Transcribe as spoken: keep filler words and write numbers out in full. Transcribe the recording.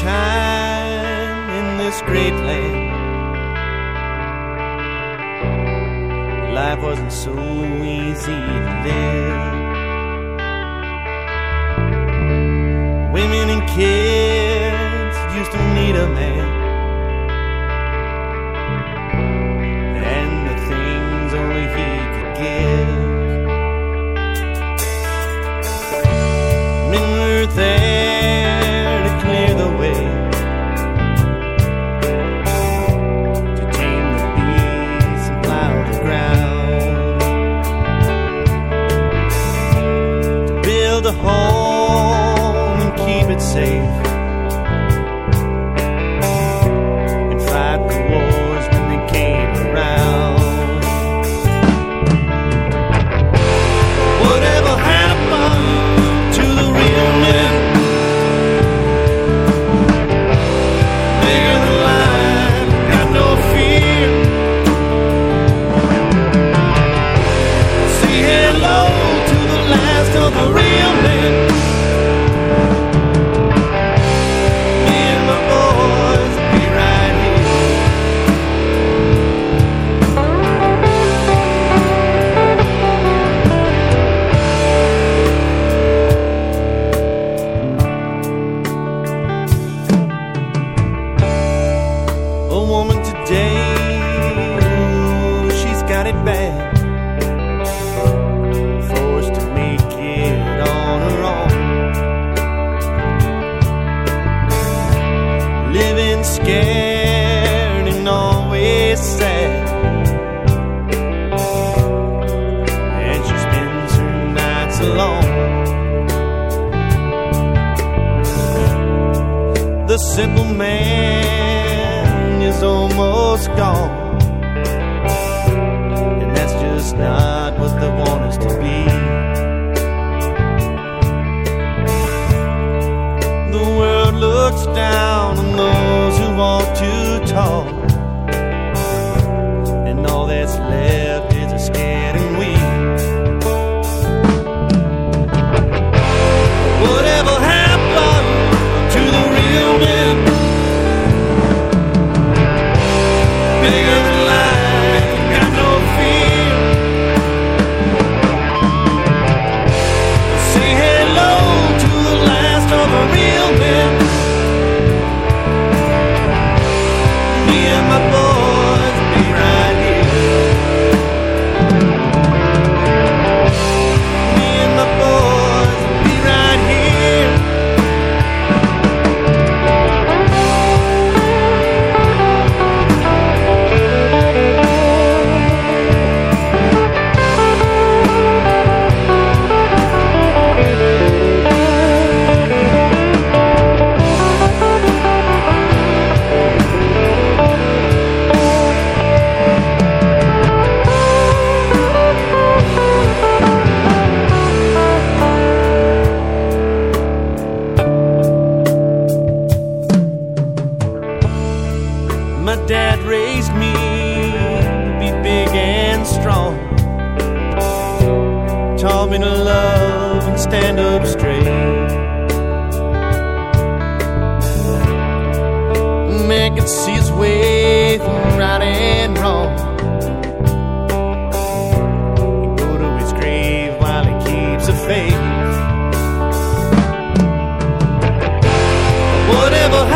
time in this great land, life wasn't so easy to live. Women and kids used to need a man, and the things only he could give. Men were there to clear the way, to tame the beasts and plow the ground, to build a home and keep it safe, and fight the wars when they came around. Whatever happened to the real men, bigger than life, got no fear. Say hello to the last of the real men. Me and my boys will be right here. A woman today, ooh, she's got it bad, forced to make it on her own, living scared and always sad, and she spends her nights alone. The simple man is almost gone, and that's just not what they want us to be. The world looks down on those who walk too tall, and all that's left is a scared and weak. Whatever happened to the real men, bigger than life, got no fear. Say hello to the last of the real men. Me and my boys be right here. Me and my boys be right here. My dad raised me to be big and strong, taught me to love and stand up straight. A man can see his way from right and wrong, and go to his grave while he keeps the faith. Whatever